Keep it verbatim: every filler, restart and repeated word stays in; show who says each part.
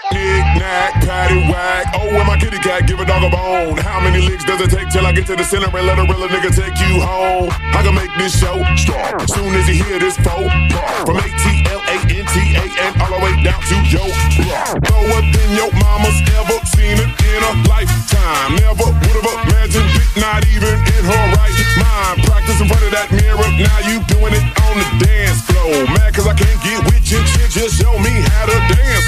Speaker 1: Knick-knack, paddywhack. Oh, and my kitty cat, give a dog a bone. How many licks does it take till I get to the center and let a real nigga take you home? I can make this show start soon as you hear this phone. From A T L A N T A and all the way down to yo block. Lower than your mama's ever seen it in a lifetime. Never would've imagined it, not even in her right mind. Practice in front of that mirror, now you doing it on the dance floor. Mad cause I can't get with you, shit, just show me how to dance